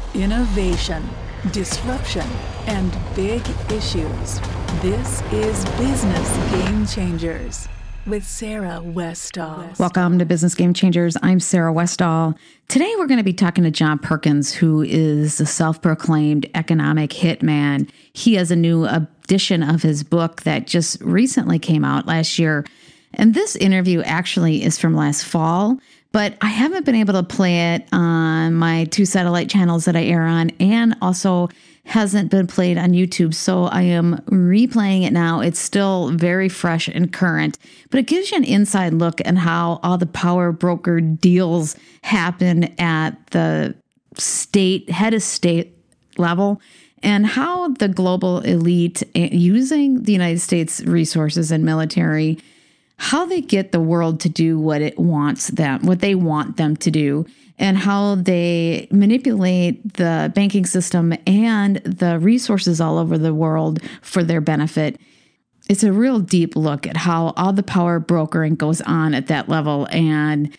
Innovation, disruption, and big issues. This is Business Game Changers with Sarah Westall. Welcome to Business Game Changers. I'm Sarah Westall. Today we're going to be talking to John Perkins, who is the self-proclaimed economic hitman. He has a new edition of his book that just recently came out last year. And this interview actually is from last fall, but I haven't been able to play it on my 2 satellite channels that I air on, and also hasn't been played on YouTube. So I am replaying it now. It's still very fresh and current, but it gives you an inside look at how all the power broker deals happen at the head of state level, and how the global elite, using the United States resources and military, how they get the world to do what they want them to do, and how they manipulate the banking system and the resources all over the world for their benefit. It's a real deep look at how all the power brokering goes on at that level, and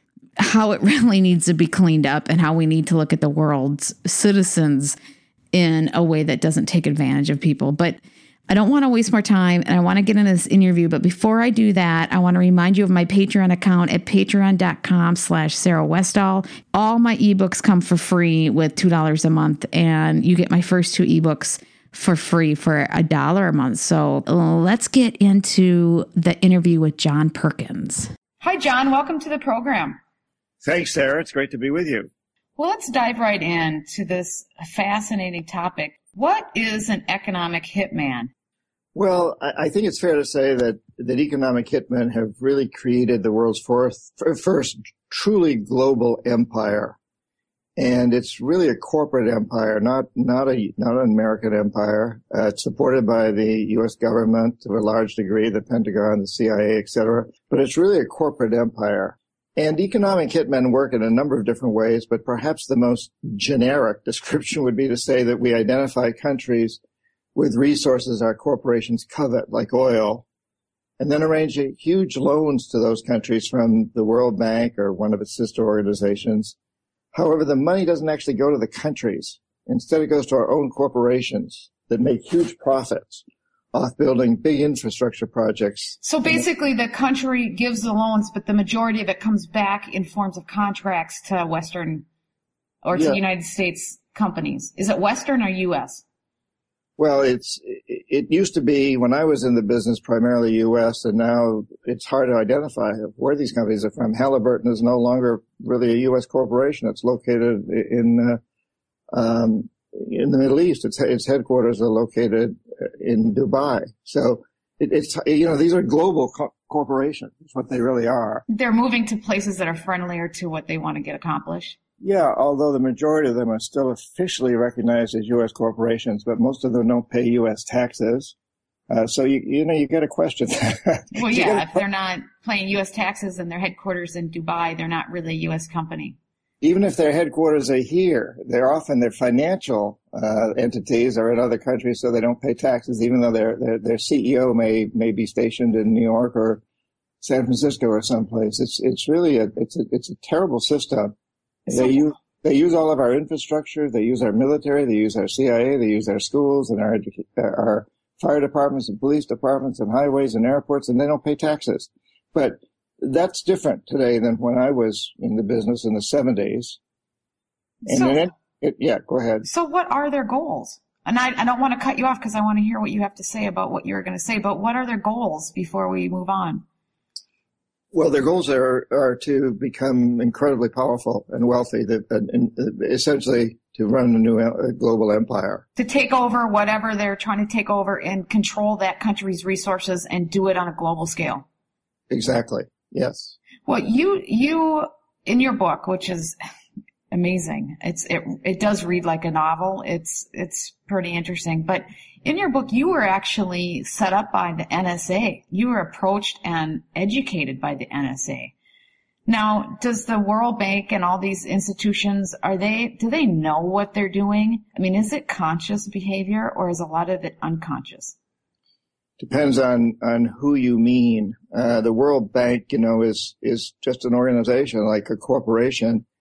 how it really needs to be cleaned up, and how we need to look at the world's citizens in a way that doesn't take advantage of people. But I don't want to waste more time, and I want to get into this interview. But before I do that, I want to remind you of my Patreon account at patreon.com/Sarah Westall. All my ebooks come for free with $2 a month, and you get my first 2 ebooks for free for $1 a month. So let's get into the interview with John Perkins. Hi, John. Welcome to the program. Thanks, Sarah. It's great to be with you. Well, let's dive right into this fascinating topic. What is an economic hitman? Well, I think it's fair to say that economic hitmen have really created the world's first truly global empire. And it's really a corporate empire, not an American empire. It's supported by the U.S. government to a large degree, the Pentagon, the CIA, et cetera. But it's really a corporate empire. And economic hitmen work in a number of different ways, but perhaps the most generic description would be to say that we identify countries with resources our corporations covet, like oil, and then arrange huge loans to those countries from the World Bank or one of its sister organizations. However, the money doesn't actually go to the countries. Instead, it goes to our own corporations that make huge profits off building big infrastructure projects. So basically the country gives the loans, but the majority of it comes back in forms of contracts to Western or to United States companies. Is it Western or U.S.? Well, it used to be, when I was in the business, primarily U.S., and now it's hard to identify where these companies are from. Halliburton is no longer really a U.S. corporation. It's located in the Middle East. Its headquarters are located in Dubai. So it's these are global corporations. That's what they really are. They're moving to places that are friendlier to what they want to get accomplished. Yeah, although the majority of them are still officially recognized as U.S. corporations, but most of them don't pay U.S. taxes. So you get a question. Well, yeah, if they're not paying U.S. taxes and their headquarters in Dubai, they're not really a U.S. company. Even if their headquarters are here, their financial entities are in other countries, so they don't pay taxes, even though their CEO may be stationed in New York or San Francisco or someplace. It's really a terrible system. They use all of our infrastructure. They use our military. They use our CIA. They use our schools and our fire departments and police departments and highways and airports, and they don't pay taxes. But that's different today than when I was in the business in the 70s. And go ahead. So what are their goals? And I don't want to cut you off because I want to hear what you have to say about what you're going to say, but what are their goals before we move on? Well, their goals are to become incredibly powerful and wealthy, essentially to run a new global empire. To take over whatever they're trying to take over and control that country's resources and do it on a global scale. Exactly. Yes. Well, you in your book, which is amazing. It does read like a novel. It's pretty interesting. But in your book, you were actually set up by the NSA. You were approached and educated by the NSA. Now, does the World Bank and all these institutions, do they know what they're doing? I mean, is it conscious behavior or is a lot of it unconscious? Depends on who you mean. The World Bank, is just an organization like a corporation.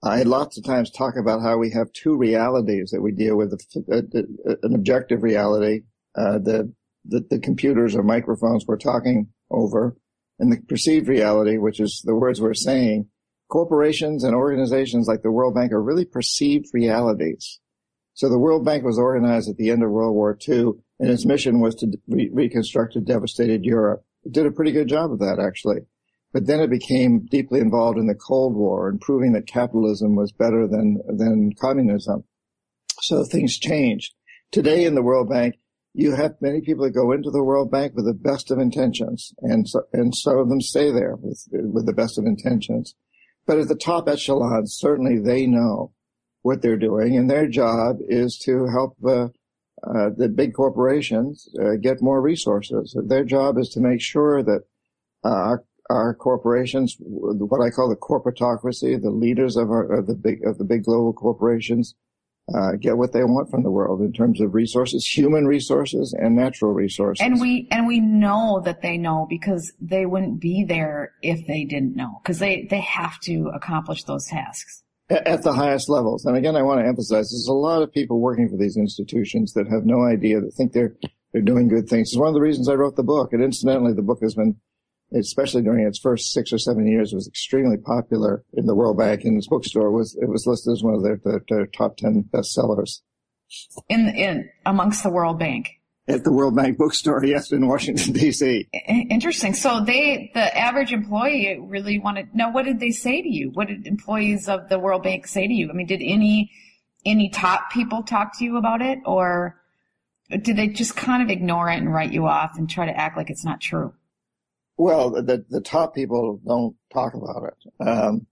I lots of times talk about how we have two realities that we deal with, an objective reality, the computers or microphones we're talking over, and the perceived reality, which is the words we're saying. Corporations and organizations like the World Bank are really perceived realities. So the World Bank was organized at the end of World War II, and its mission was to reconstruct a devastated Europe. It did a pretty good job of that, actually. But then it became deeply involved in the Cold War and proving that capitalism was better than communism. So things changed. Today in the World Bank, you have many people that go into the World Bank with the best of intentions, and some of them stay there with the best of intentions. But at the top echelons, certainly they know what they're doing, and their job is to help the big corporations get more resources. Their job is to make sure that our corporations, what I call the corporatocracy, the leaders of the big global corporations, get what they want from the world in terms of resources, human resources and natural resources. And we know that they know, because they wouldn't be there if they didn't know, because they have to accomplish those tasks at the highest levels. And again, I want to emphasize, there's a lot of people working for these institutions that have no idea, that think they're doing good things. It's one of the reasons I wrote the book. And incidentally, the book has been, especially during its first 6 or 7 years, was extremely popular in the World Bank. In its bookstore, it was listed as one of their top 10 bestsellers. In amongst the World Bank. At the World Bank bookstore, yes, in Washington, D.C. Interesting. So the average employee really wanted, now what did they say to you? What did employees of the World Bank say to you? I mean, did any top people talk to you about it, or did they just kind of ignore it and write you off and try to act like it's not true? Well, the top people don't talk about it.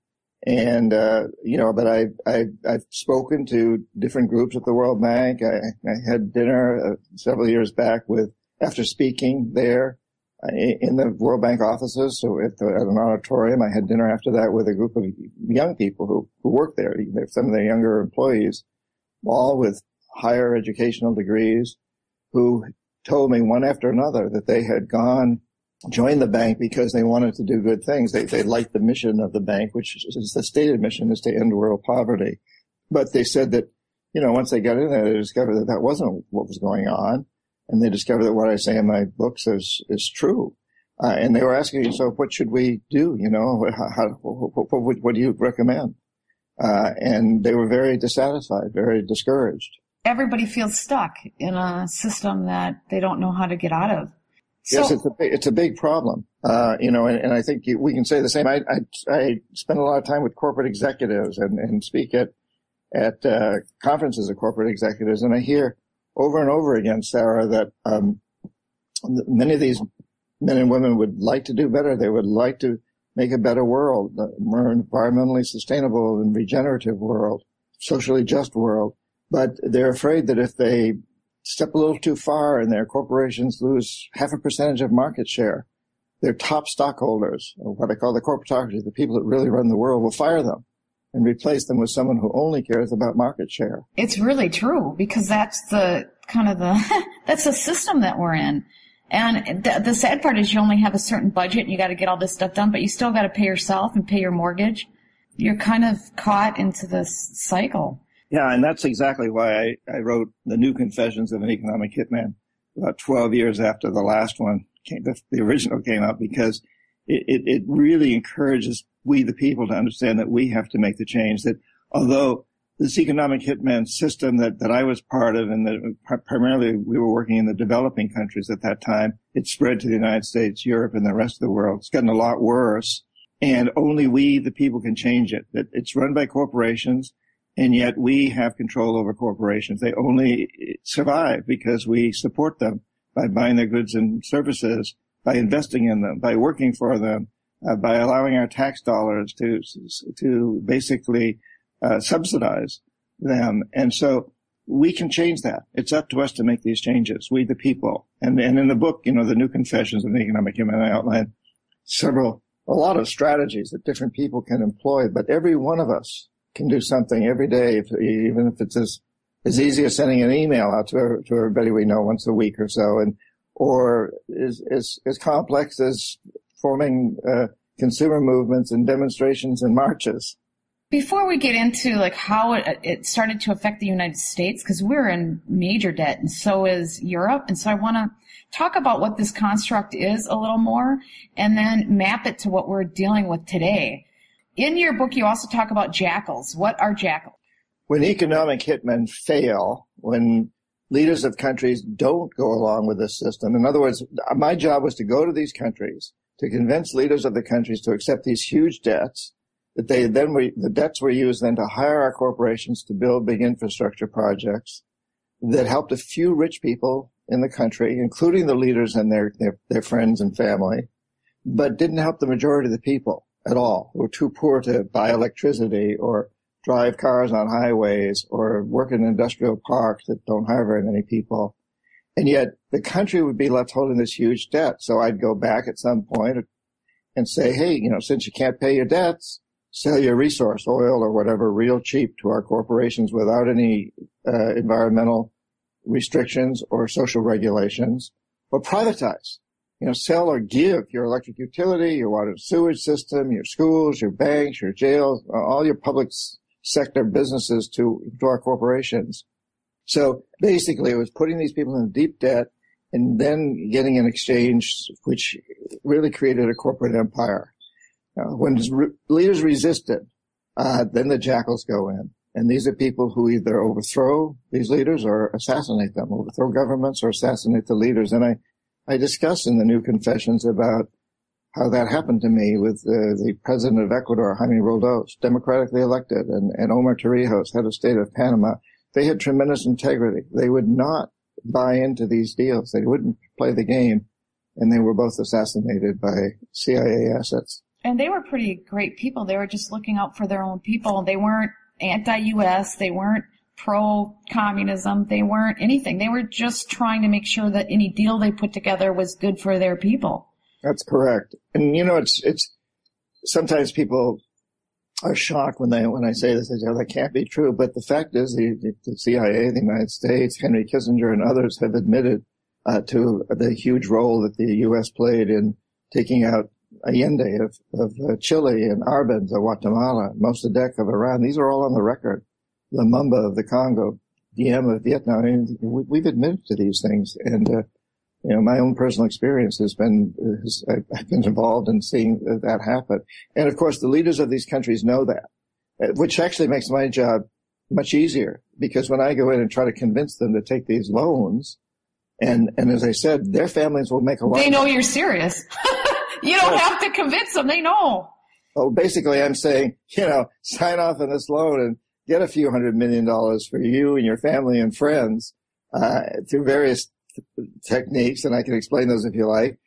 But I've spoken to different groups at the World Bank. I had dinner several years back after speaking there in the World Bank offices. So at an auditorium, I had dinner after that with a group of young people who work there. Some of the younger employees, all with higher educational degrees, who told me one after another that they had joined the bank because they wanted to do good things. They liked the mission of the bank, which is the stated mission, is to end world poverty. But they said that, once they got in there, they discovered that wasn't what was going on. And they discovered that what I say in my books is true. And they were asking me, so what should we do? What do you recommend? And they were very dissatisfied, very discouraged. Everybody feels stuck in a system that they don't know how to get out of. Yes, it's a big problem. And I think we can say the same. I spend a lot of time with corporate executives and speak at conferences of corporate executives, and I hear over and over again, Sarah, that many of these men and women would like to do better. They would like to make a better world, a more environmentally sustainable and regenerative world, socially just world. But they're afraid that if they step a little too far and their corporations lose 0.5% of market share, their top stockholders, or what I call the corporatocracy, the people that really run the world, will fire them and replace them with someone who only cares about market share. It's really true, because that's that's the system that we're in. And the sad part is you only have a certain budget and you got to get all this stuff done, but you still got to pay yourself and pay your mortgage. You're kind of caught into this cycle. Yeah, and that's exactly why I wrote The New Confessions of an Economic Hitman about 12 years after the last one the original came out, because it really encourages we, the people, to understand that we have to make the change. That although this economic hitman system that I was part of, and primarily we were working in the developing countries at that time, it spread to the United States, Europe, and the rest of the world. It's gotten a lot worse, and only we, the people, can change it. That it's run by corporations, and yet we have control over corporations. They only survive because we support them by buying their goods and services, by investing in them, by working for them, by allowing our tax dollars to basically subsidize them. And so we can change that. It's up to us to make these changes, we the people. And in the book, The New Confessions of the Economic Hitman, I outline a lot of strategies that different people can employ, but every one of us can do something every day, even if it's as easy as sending an email out to everybody we know once a week or so, or as complex as forming consumer movements and demonstrations and marches. Before we get into like how it started to affect the United States, because we're in major debt and so is Europe. And so I want to talk about what this construct is a little more and then map it to what we're dealing with today. In your book, you also talk about jackals. What are jackals? When economic hitmen fail, when leaders of countries don't go along with this system, in other words, my job was to go to these countries, to convince leaders of the countries to accept these huge debts, that the debts were used then to hire our corporations to build big infrastructure projects that helped a few rich people in the country, including the leaders and their friends and family, but didn't help the majority of the people at all, who were too poor to buy electricity or drive cars on highways or work in industrial parks that don't hire very many people. And yet the country would be left holding this huge debt. So I'd go back at some point and say, hey, since you can't pay your debts, sell your resource, oil or whatever, real cheap to our corporations without any environmental restrictions or social regulations, or privatize. Sell or give your electric utility, your water and sewage system, your schools, your banks, your jails, all your public sector businesses to our corporations. So basically it was putting these people in deep debt and then getting an exchange which really created a corporate empire. When leaders resisted, then the jackals go in. And these are people who either overthrow these leaders or assassinate them, overthrow governments or assassinate the leaders. And I discuss in the New Confessions about how that happened to me with the president of Ecuador, Jaime Roldos, democratically elected, and Omar Torrijos, head of state of Panama. They had tremendous integrity. They would not buy into these deals. They wouldn't play the game. And they were both assassinated by CIA assets. And they were pretty great people. They were just looking out for their own people. They weren't anti-U.S. They weren't pro-communism. They weren't anything. They were just trying to make sure that any deal they put together was good for their people. That's correct. And it's sometimes people are shocked when I say this. They say, that can't be true. But the fact is the CIA, the United States, Henry Kissinger and others have admitted to the huge role that the U.S. played in taking out Allende of Chile and Arbenz of Guatemala, Mossadegh of Iran. These are all on the record. Lumumba of the Congo, Diem of Vietnam. I mean, we've admitted to these things. And, my own personal experience has been, I've been involved in seeing that happen. And of course, the leaders of these countries know that, which actually makes my job much easier, because when I go in and try to convince them to take these loans, and as I said, their families will make a lot. They know you're serious. You don't have to convince them. They know. Oh, basically I'm saying, sign off on this loan and get a few $100 million for you and your family and friends, through various techniques. And I can explain those if you like.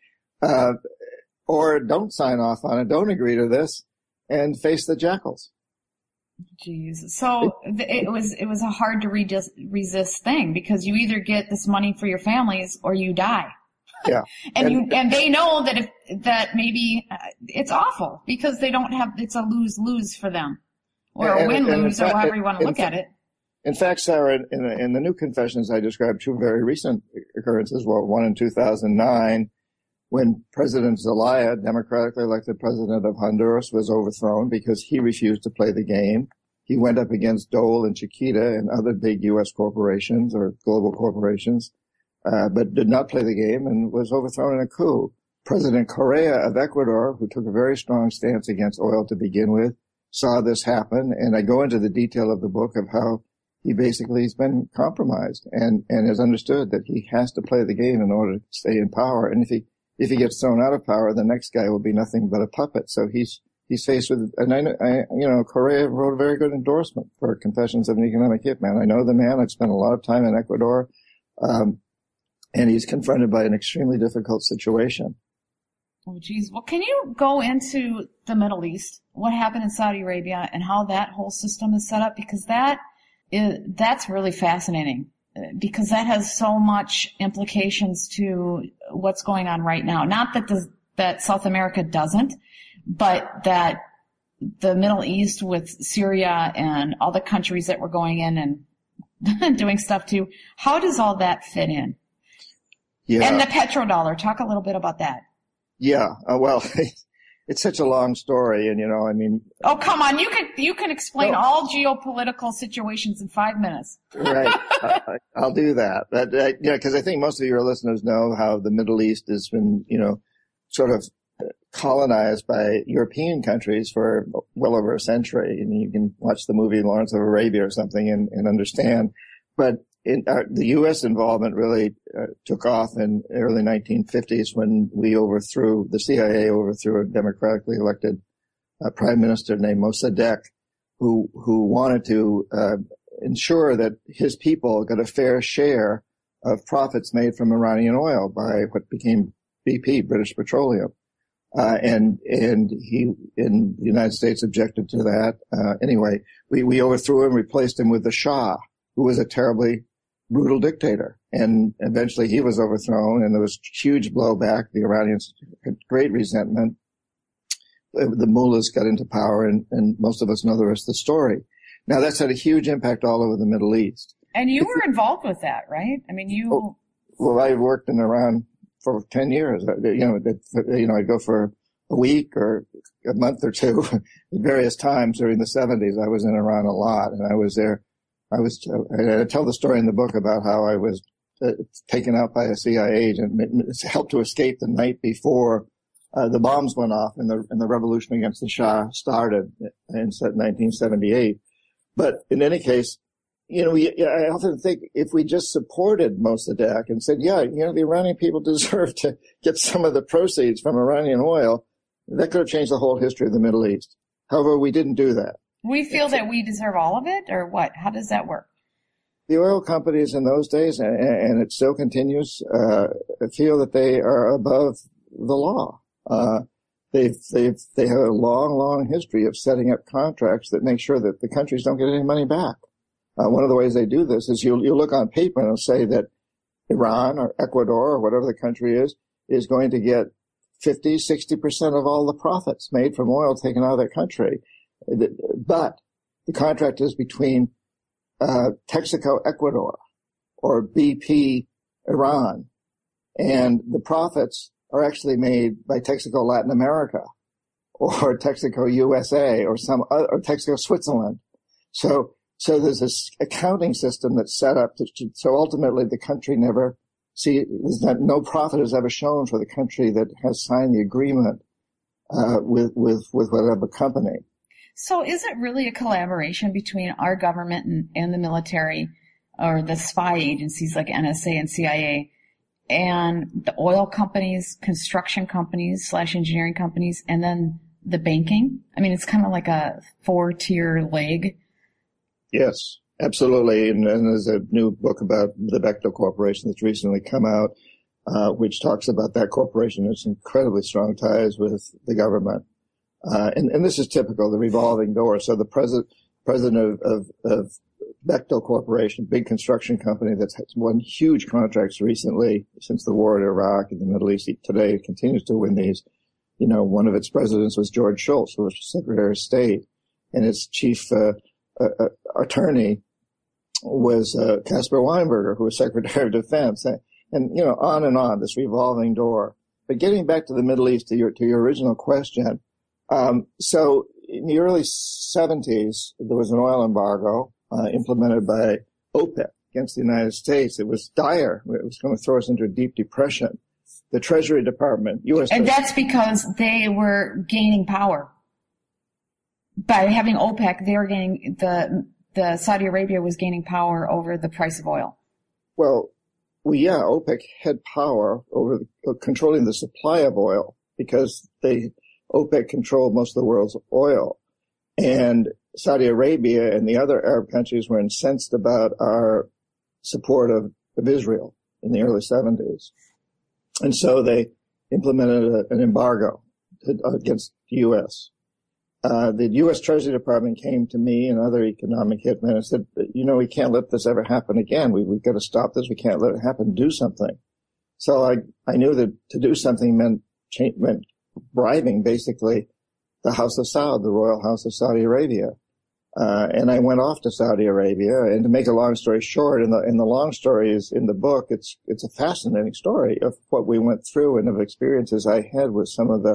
Or don't sign off on it. Don't agree to this and face the jackals. Jeez. So it was a hard to resist thing, because you either get this money for your families or you die. Yeah. and they know that maybe it's awful, because they don't have, it's a lose-lose for them, or a win-lose, or however you want to look at it. In fact, Sarah, in the New Confessions, I described two very recent occurrences. Well, one in 2009, when President Zelaya, democratically elected president of Honduras, was overthrown because he refused to play the game. He went up against Dole and Chiquita and other big U.S. corporations or global corporations, but did not play the game and was overthrown in a coup. President Correa of Ecuador, who took a very strong stance against oil to begin with, saw this happen. And I go into the detail of the book of how he basically has been compromised and has understood that he has to play the game in order to stay in power. And if he gets thrown out of power, the next guy will be nothing but a puppet. So he's faced with, and Correa wrote a very good endorsement for Confessions of an Economic Hitman. I know the man. I've spent a lot of time in Ecuador. And he's confronted by an extremely difficult situation. Oh, geez. Well, can you go into the Middle East, what happened in Saudi Arabia, and how that whole system is set up? Because that's really fascinating, because that has so much implications to what's going on right now. Not that South America doesn't, but that the Middle East with Syria and all the countries that we're going in and doing stuff to, how does all that fit in? Yeah. And the petrodollar, talk a little bit about that. Yeah. Well, it's such a long story, and I mean. Oh, come on! You can explain all geopolitical situations in 5 minutes. Right, I'll do that. But because I think most of your listeners know how the Middle East has been, sort of colonized by European countries for well over a century, and you can watch the movie Lawrence of Arabia or something and understand. But the U.S. involvement really took off in the early 1950s when the CIA overthrew a democratically elected prime minister named Mossadegh, who wanted to ensure that his people got a fair share of profits made from Iranian oil by what became BP, British Petroleum. And he, in the United States, objected to that. Anyway, we overthrew him, replaced him with the Shah, who was a terribly brutal dictator. And eventually he was overthrown, and there was huge blowback. The Iranians had great resentment. The mullahs got into power, and most of us know the rest of the story. Now, that's had a huge impact all over the Middle East. And you were involved with that, right? I mean, Well, I worked in Iran for 10 years. I'd go for a week or a month or two at various times during the 70s. I was in Iran a lot, and I was there. I tell the story in the book about how I was taken out by a CIA agent, helped to escape the night before the bombs went off and the revolution against the Shah started in 1978. But in any case, I often think if we just supported Mossadegh and said, the Iranian people deserve to get some of the proceeds from Iranian oil, that could have changed the whole history of the Middle East. However, we didn't do that. We feel that we deserve all of it, or what? How does that work? The oil companies in those days, and it still continues, feel that they are above the law. They have a long history of setting up contracts that make sure that the countries don't get any money back. One of the ways they do this is you look on paper and it'll say that Iran or Ecuador or whatever the country is going to get 50, 60% of all the profits made from oil taken out of their country. But the contract is between Texaco Ecuador or BP Iran, and the profits are actually made by Texaco Latin America or Texaco USA or or Texaco Switzerland. So there's this accounting system that's set up so ultimately the country no profit is ever shown for the country that has signed the agreement with whatever company. So is it really a collaboration between our government and the military or the spy agencies like NSA and CIA and the oil companies, construction companies / engineering companies, and then the banking? I mean, it's kind of like a 4-tier leg. Yes, absolutely. And there's a new book about the Bechtel Corporation that's recently come out, which talks about that corporation has incredibly strong ties with the government. And this is typical, the revolving door. So the president of Bechtel Corporation, big construction company that's won huge contracts recently since the war in Iraq and the Middle East. Today it continues to win these. One of its presidents was George Shultz, who was Secretary of State, and its chief attorney was Caspar Weinberger, who was Secretary of Defense, and on and on, this revolving door. But getting back to the Middle East, to your original question, so in the early 70s, there was an oil embargo implemented by OPEC against the United States. It was dire. It was going to throw us into a deep depression. The Treasury Department, U.S. And that's because they were gaining power. By having OPEC, they were gaining the Saudi Arabia was gaining power over the price of oil. Well, OPEC had power over controlling the supply of oil because OPEC controlled most of the world's oil. And Saudi Arabia and the other Arab countries were incensed about our support of Israel in the early 70s. And so they implemented an embargo against the U.S. The U.S. Treasury Department came to me and other economic hitmen and said, we can't let this ever happen again. We've got to stop this. We can't let it happen. Do something. So I knew that to do something meant bribing, basically, the House of Saud, the Royal House of Saudi Arabia. And I went off to Saudi Arabia, and to make a long story short, and the long story is in the book, it's a fascinating story of what we went through and of experiences I had with some of the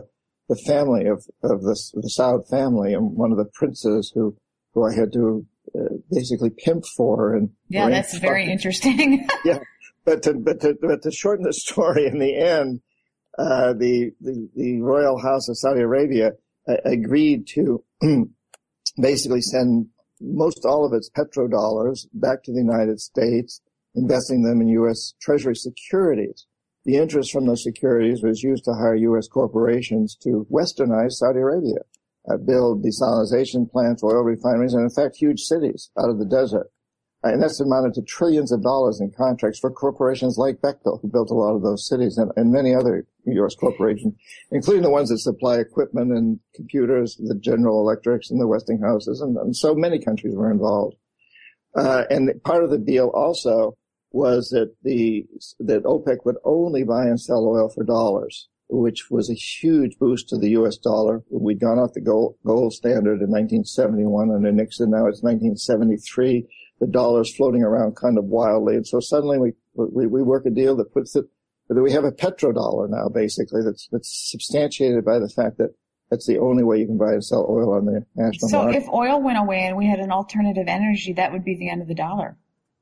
the family of the Saud family, and one of the princes who I had to basically pimp for. And yeah, that's very interesting. Yeah, but to shorten the story, in the end, the royal house of Saudi Arabia agreed to basically send most all of its petrodollars back to the United States, investing them in U.S. Treasury securities. The interest from those securities was used to hire U.S. corporations to westernize Saudi Arabia, build desalination plants, oil refineries, and in fact, huge cities out of the desert. And that's amounted to trillions of dollars in contracts for corporations like Bechtel, who built a lot of those cities, and many other U.S. corporations, including the ones that supply equipment and computers, the General Electrics and the Westinghouses, and so many countries were involved. And part of the deal also was that OPEC would only buy and sell oil for dollars, which was a huge boost to the U.S. dollar. We'd gone off the gold standard in 1971 under Nixon. Now it's 1973. The dollar's floating around kind of wildly. And so suddenly we work a deal that puts it, that we have a petrodollar now, basically, that's substantiated by the fact that that's the only way you can buy and sell oil on the national market. So if oil went away and we had an alternative energy, that would be the end of the dollar.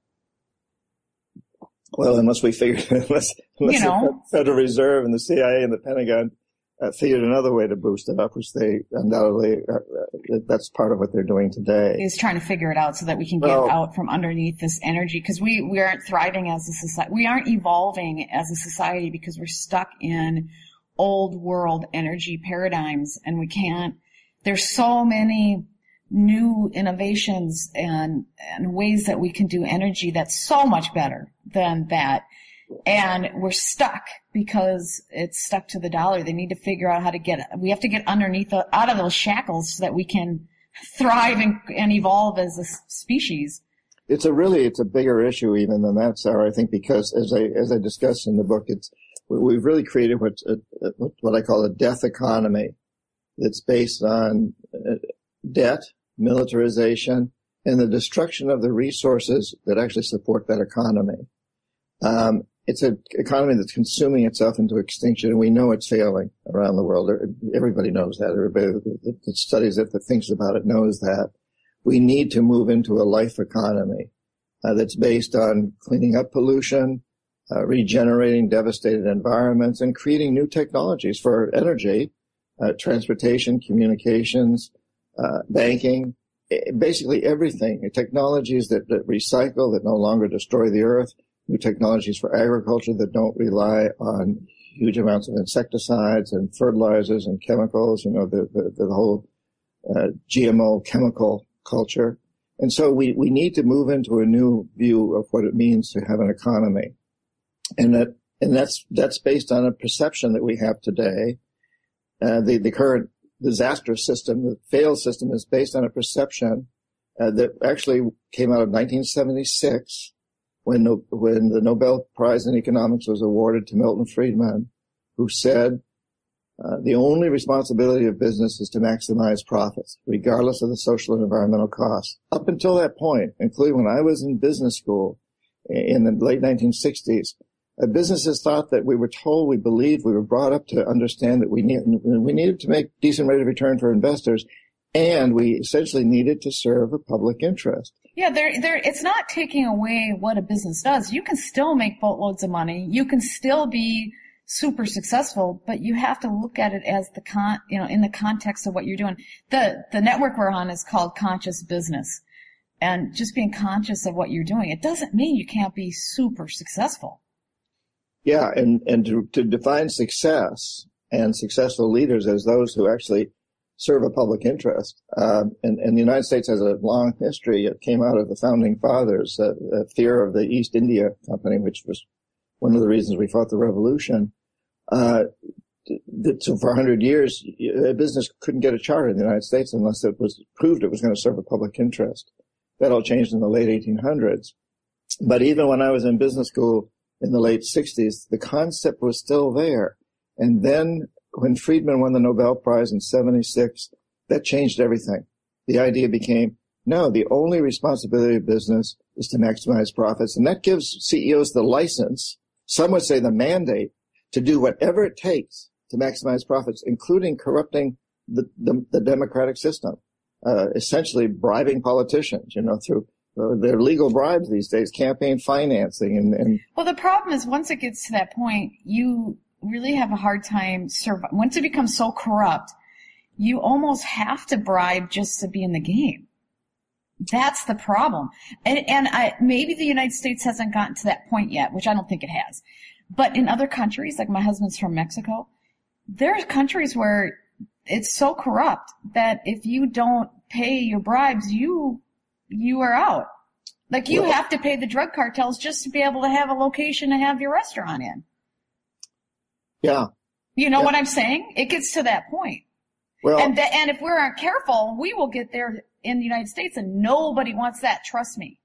Well, unless the Federal Reserve and the CIA and the Pentagon figured another way to boost it up, which they undoubtedly, that's part of what they're doing today. Is trying to figure it out so that we can get out from underneath this energy, because we aren't thriving as a society. We aren't evolving as a society because we're stuck in old world energy paradigms, and we can't. There's so many new innovations and ways that we can do energy that's so much better than that. And we're stuck because it's stuck to the dollar. They need to figure out how to we have to get underneath, out of those shackles so that we can thrive and evolve as a species. It's a bigger issue even than that, Sarah, I think, because as I discussed in the book, we've really created what I call a death economy that's based on debt, militarization, and the destruction of the resources that actually support that economy. It's an economy that's consuming itself into extinction, and we know it's failing around the world. Everybody knows that. Everybody that studies it, that thinks about it, knows that. We need to move into a life economy that's based on cleaning up pollution, regenerating devastated environments, and creating new technologies for energy, transportation, communications, banking, basically everything. Technologies that recycle, that no longer destroy the earth. New technologies for agriculture that don't rely on huge amounts of insecticides and fertilizers and chemicals, the whole GMO chemical culture. And so we need to move into a new view of what it means to have an economy. And that's based on a perception that we have today. The current disaster system, the failed system, is based on a perception that actually came out of 1976. When the Nobel Prize in Economics was awarded to Milton Friedman, who said, the only responsibility of business is to maximize profits, regardless of the social and environmental costs. Up until that point, including when I was in business school in the late 1960s, businesses thought that we were brought up to understand that we needed to make decent rate of return for investors, and we essentially needed to serve a public interest. Yeah, it's not taking away what a business does. You can still make boatloads of money. You can still be super successful, but you have to look at it as in the context of what you're doing. The network we're on is called Conscious Business. And just being conscious of what you're doing, it doesn't mean you can't be super successful. Yeah, and to define success and successful leaders as those who actually serve a public interest. And the United States has a long history. It came out of the founding fathers, a fear of the East India Company, which was one of the reasons we fought the revolution. So for 100 years, a business couldn't get a charter in the United States unless it was proved it was going to serve a public interest. That all changed in the late 1800s. But even when I was in business school in the late 60s, the concept was still there. And then when Friedman won the Nobel Prize in 76, that changed everything. The idea became, no, the only responsibility of business is to maximize profits. And that gives CEOs the license, some would say the mandate, to do whatever it takes to maximize profits, including corrupting the democratic system, essentially bribing politicians, through their legal bribes these days, campaign financing. And well, the problem is once it gets to that point, you really have a hard time once it becomes so corrupt, you almost have to bribe just to be in the game. That's the problem. And maybe the United States hasn't gotten to that point yet, which I don't think it has. But in other countries, like my husband's from Mexico, there's countries where it's so corrupt that if you don't pay your bribes, you are out. Like you have to pay the drug cartels just to be able to have a location to have your restaurant in. Yeah. You know what I'm saying? It gets to that point. Well, and if we aren't careful, we will get there in the United States, and nobody wants that. Trust me.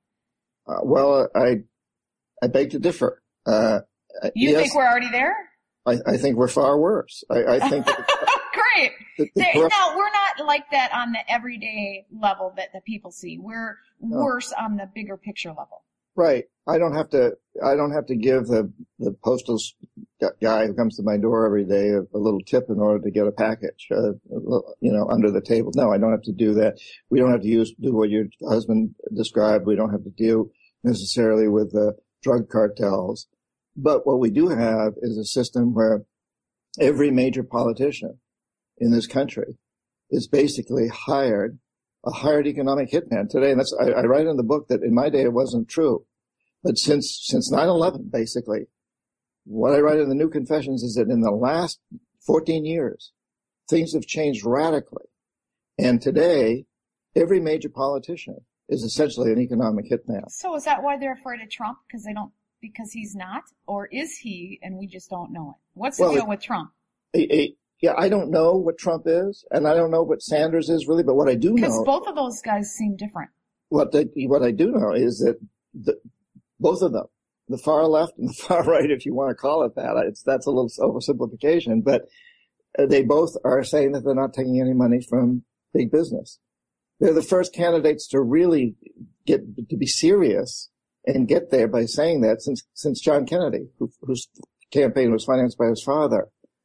I beg to differ. You think we're already there? I think we're far worse. I think. Great. Now, we're not like that on the everyday level that the people see. We're worse on the bigger picture level. Right. I don't have to give the postal guy who comes to my door every day a little tip in order to get a package, under the table. No, I don't have to do that. We don't have to do what your husband described. We don't have to deal necessarily with drug cartels. But what we do have is a system where every major politician in this country is basically hired economic hitman today. And I write in the book that in my day it wasn't true. But since 9/11, basically, what I write in the New Confessions is that in the last 14 years, things have changed radically. And today, every major politician is essentially an economic hitman. So is that why they're afraid of Trump? Because he's not? Or is he and we just don't know it? What's the deal with Trump? Yeah, I don't know what Trump is, and I don't know what Sanders is really, but what I do know... Because both of those guys seem different. What I do know is that both of them, the far left and the far right, if you want to call it that, that's a little oversimplification, but they both are saying that they're not taking any money from big business. They're the first candidates to really to be serious and get there by saying that since John Kennedy, whose campaign was financed by his father.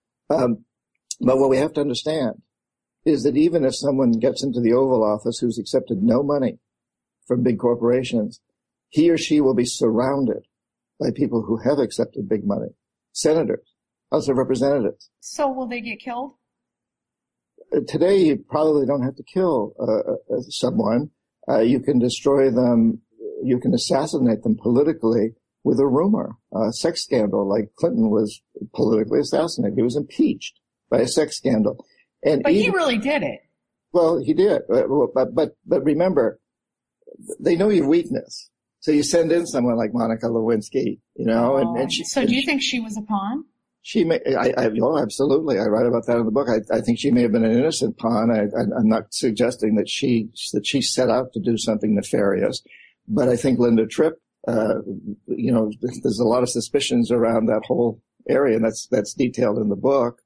But what we have to understand is that even if someone gets into the Oval Office who's accepted no money from big corporations, he or she will be surrounded by people who have accepted big money. Senators, House of Representatives. So will they get killed? Today, you probably don't have to kill someone. You can destroy them. You can assassinate them politically with a rumor, a sex scandal, like Clinton was politically assassinated. He was impeached by a sex scandal. But he really did it. Well, he did. But remember, they know your weakness. So you send in someone like Monica Lewinsky, So do you think she was a pawn? Absolutely. I write about that in the book. I think she may have been an innocent pawn. I'm not suggesting that she set out to do something nefarious, but I think Linda Tripp, there's a lot of suspicions around that whole area, and that's detailed in the book.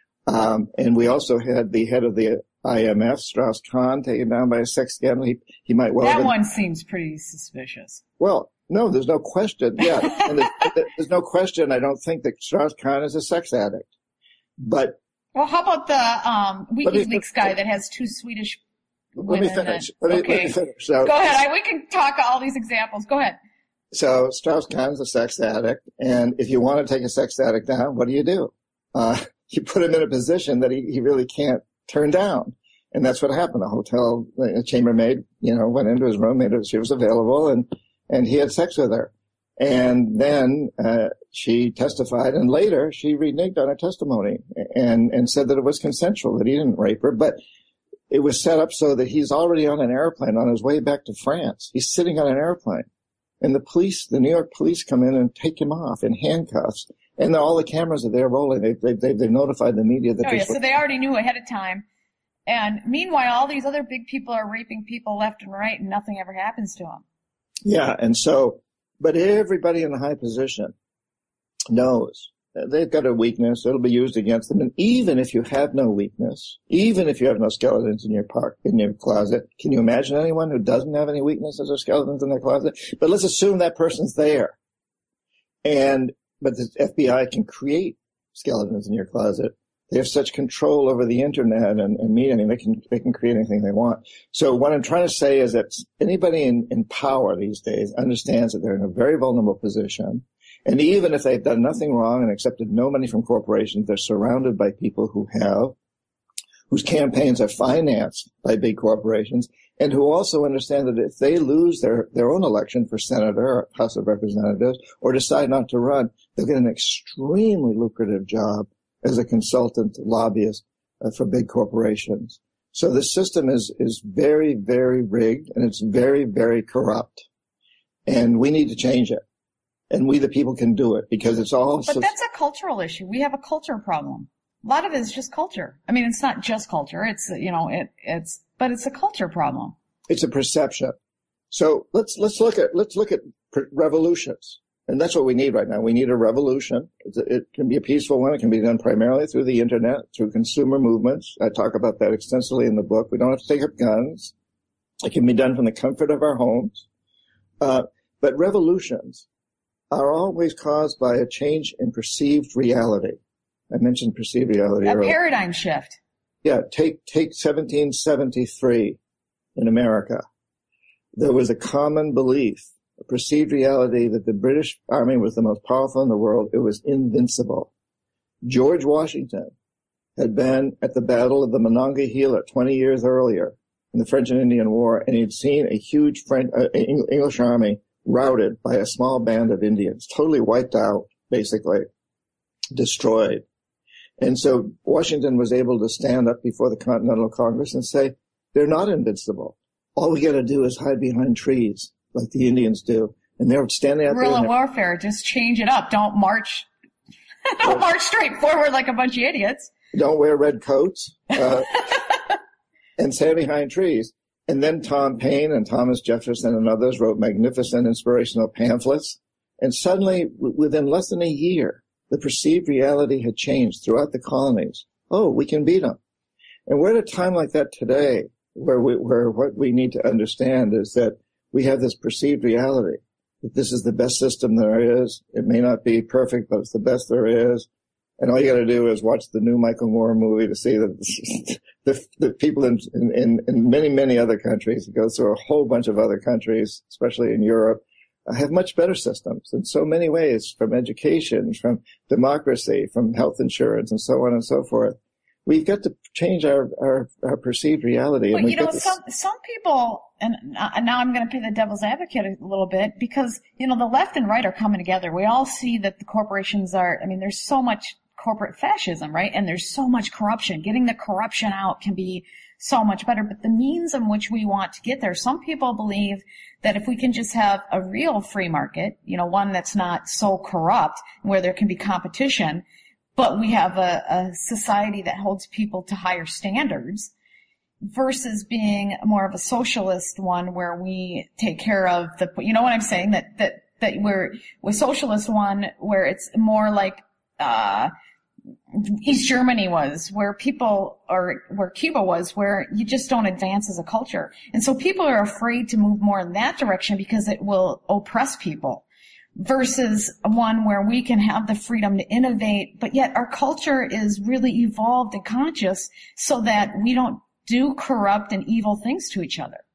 And we also had the head of the IMF, Strauss-Kahn, taken down by a sex scandal. He might well that one seems pretty suspicious. Well, no, there's no question. Yeah, and there's no question. I don't think that Strauss-Kahn is a sex addict. But how about the WikiLeaks guy that has two Swedish women? Let me finish. Let me finish. So, go ahead. We can talk all these examples. Go ahead. So Strauss-Kahn is a sex addict, and if you want to take a sex addict down, what do? You put him in a position that he really can't turn down. And that's what happened. A chambermaid, went into his room, she was available, and he had sex with her. And then, she testified, and later she reneged on her testimony and said that it was consensual, that he didn't rape her. But it was set up so that he's already on an airplane on his way back to France. He's sitting on an airplane. And the New York police come in and take him off in handcuffs. And all the cameras are there rolling. They've notified the media that so they already knew ahead of time. And meanwhile, all these other big people are raping people left and right, and nothing ever happens to them. Yeah, and so, but everybody in a high position knows they've got a weakness. It'll be used against them. And even if you have no weakness, even if you have no skeletons in your closet, can you imagine anyone who doesn't have any weaknesses or skeletons in their closet? But let's assume that person's there. But the FBI can create skeletons in your closet They have such control over the internet and media. I mean, they can create anything they want. So what I'm trying to say is that anybody in power these days understands that they're in a very vulnerable position. And even if they've done nothing wrong and accepted no money from corporations, they're surrounded by people whose campaigns are financed by big corporations, and who also understand that if they lose their own election for senator or House of Representatives or decide not to run, they'll get an extremely lucrative job as a consultant lobbyist for big corporations. So the system is very, very rigged, and it's very, very corrupt. And we need to change it. And we, the people, can do it because it's all... But that's a cultural issue. We have a culture problem. A lot of it is just culture. I mean, it's not just culture. It's, but it's a culture problem. It's a perception. So let's look at revolutions. And that's what we need right now. We need a revolution. It can be a peaceful one. It can be done primarily through the internet, through consumer movements. I talk about that extensively in the book. We don't have to take up guns. It can be done from the comfort of our homes. But revolutions are always caused by a change in perceived reality. I mentioned perceived reality earlier. A paradigm shift. Yeah, take 1773 in America. There was a common belief, a perceived reality that the British Army was the most powerful in the world. It was invincible. George Washington had been at the Battle of the Monongahela 20 years earlier in the French and Indian War, and he'd seen a huge English army routed by a small band of Indians, totally wiped out, basically destroyed. And so Washington was able to stand up before the Continental Congress and say, they're not invincible. All we got to do is hide behind trees like the Indians do. And they're standing out there. Guerrilla warfare, just change it up. Don't march straight forward like a bunch of idiots. Don't wear red coats and stand behind trees. And then Tom Paine and Thomas Jefferson and others wrote magnificent inspirational pamphlets. And suddenly, within less than a year, the perceived reality had changed throughout the colonies. Oh, we can beat them. And we're at a time like that today where what we need to understand is that we have this perceived reality that this is the best system there is. It may not be perfect, but it's the best there is. And all you got to do is watch the new Michael Moore movie to see that the people in many, many other countries, it goes through a whole bunch of other countries, especially in Europe, have much better systems in so many ways, from education, from democracy, from health insurance, and so on and so forth. We've got to change our perceived reality. But some people, and now I'm going to play the devil's advocate a little bit, because the left and right are coming together. We all see that the corporations there's so much corporate fascism, right? And there's so much corruption. Getting the corruption out can be so much better. But the means in which we want to get there, some people believe that if we can just have a real free market, one that's not so corrupt, where there can be competition, but we have a society that holds people to higher standards, versus being more of a socialist one where we take care of what I'm saying? That we're socialist one where it's more like, East Germany was, where Cuba was, where you just don't advance as a culture. And so people are afraid to move more in that direction because it will oppress people, versus one where we can have the freedom to innovate, but yet our culture is really evolved and conscious so that we don't do corrupt and evil things to each other.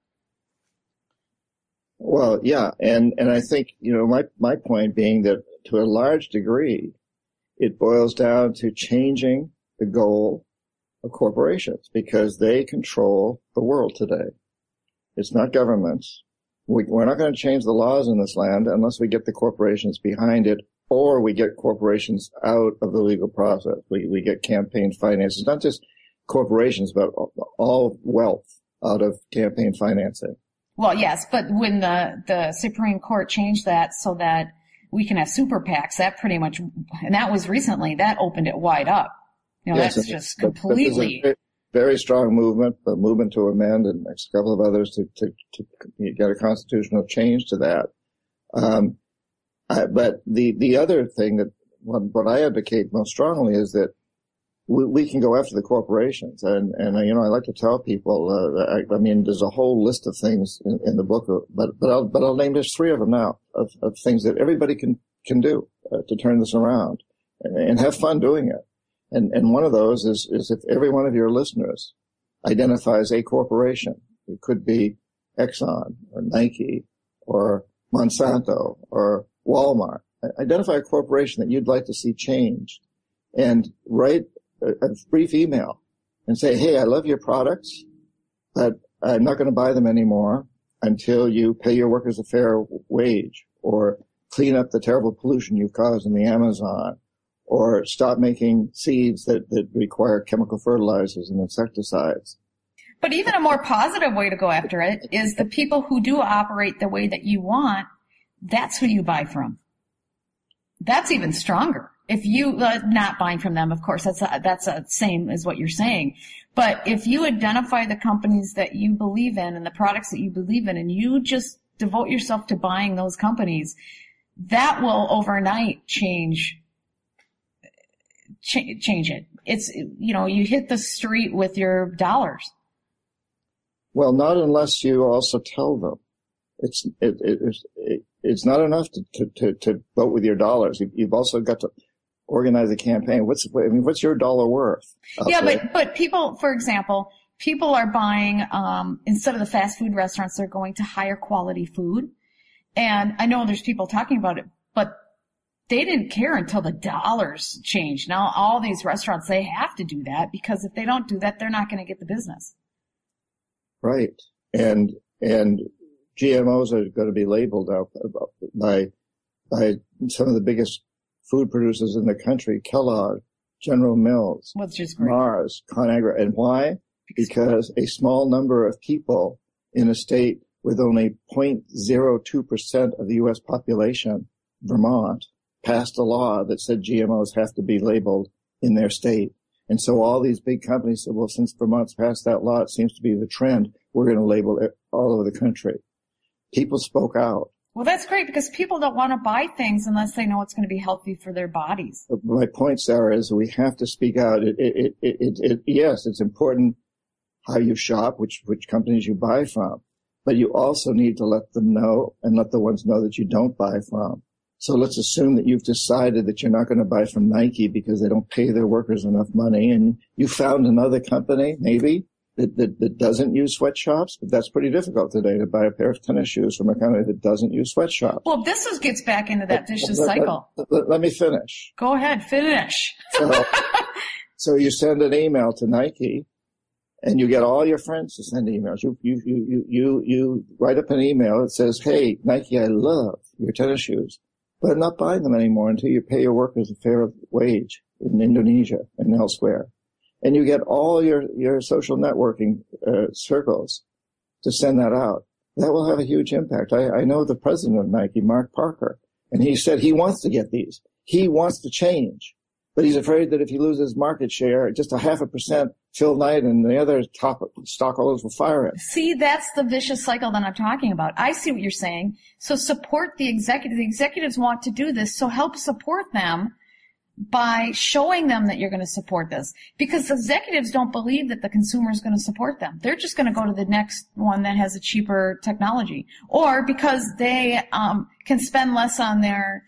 Well, yeah. And I think, my point being that to a large degree, it boils down to changing the goal of corporations because they control the world today. It's not governments. We're not going to change the laws in this land unless we get the corporations behind it, or we get corporations out of the legal process. We get campaign finance. It's not just corporations, but all wealth out of campaign financing. Well, yes, but when the Supreme Court changed that so that we can have super PACs, that pretty much, and that was recently, that opened it wide up. Yes, that's just completely. But very strong movement, a movement to amend, and a couple of others to get a constitutional change to that. But the other thing that what I advocate most strongly is that we can go after the corporations, and I like to tell people, there's a whole list of things in the book, but I'll name just 3 of them now of things that everybody can do to turn this around and have fun doing it. And one of those is if every one of your listeners identifies a corporation, it could be Exxon or Nike or Monsanto or Walmart, identify a corporation that you'd like to see changed and write a brief email and say, hey, I love your products, but I'm not going to buy them anymore until you pay your workers a fair wage, or clean up the terrible pollution you've caused in the Amazon, or stop making seeds that require chemical fertilizers and insecticides. But even a more positive way to go after it is the people who do operate the way that you want, that's who you buy from. That's even stronger. If you, not buying from them, of course, that's the same as what you're saying. But if you identify the companies that you believe in and the products that you believe in, and you just devote yourself to buying those companies, that will overnight change it. It's, you hit the street with your dollars. Well, not unless you also tell them. It's not enough to vote with your dollars. You've also got to organize a campaign. What's your dollar worth? Yeah, but people, for example, people are buying, instead of the fast food restaurants, they're going to higher quality food. And I know there's people talking about it, but they didn't care until the dollars changed. Now all these restaurants, they have to do that, because if they don't do that, they're not going to get the business. Right. And GMOs are going to be labeled out by some of the biggest food producers in the country, Kellogg, General Mills, Mars, ConAgra. And why? Because a small number of people in a state with only 0.02% of the U.S. population, Vermont, passed a law that said GMOs have to be labeled in their state. And so all these big companies said, well, since Vermont's passed that law, it seems to be the trend. We're going to label it all over the country. People spoke out. Well, that's great, because people don't want to buy things unless they know it's going to be healthy for their bodies. My point, Sarah, is we have to speak out. Yes, it's important how you shop, which companies you buy from, but you also need to let them know and let the ones know that you don't buy from. So let's assume that you've decided that you're not going to buy from Nike because they don't pay their workers enough money, and you found another company, maybe, that doesn't use sweatshops, but that's pretty difficult today to buy a pair of tennis shoes from a company that doesn't use sweatshops. Well, this gets back into that vicious cycle. Let me finish. Go ahead, finish. So you send an email to Nike, and you get all your friends to send emails. You write up an email that says, hey, Nike, I love your tennis shoes, but I'm not buying them anymore until you pay your workers a fair wage in Indonesia and elsewhere. And you get all your social networking circles to send that out. That will have a huge impact. I know the president of Nike, Mark Parker, and he said he wants to get these. He wants to change, but he's afraid that if he loses market share, just 0.5%, Phil Knight and the other top stockholders will fire him. See, that's the vicious cycle that I'm talking about. I see what you're saying. So support the executives. The executives want to do this, so help support them by showing them that you're going to support this, because the executives don't believe that the consumer is going to support them. They're just going to go to the next one that has a cheaper technology, or because they can spend less on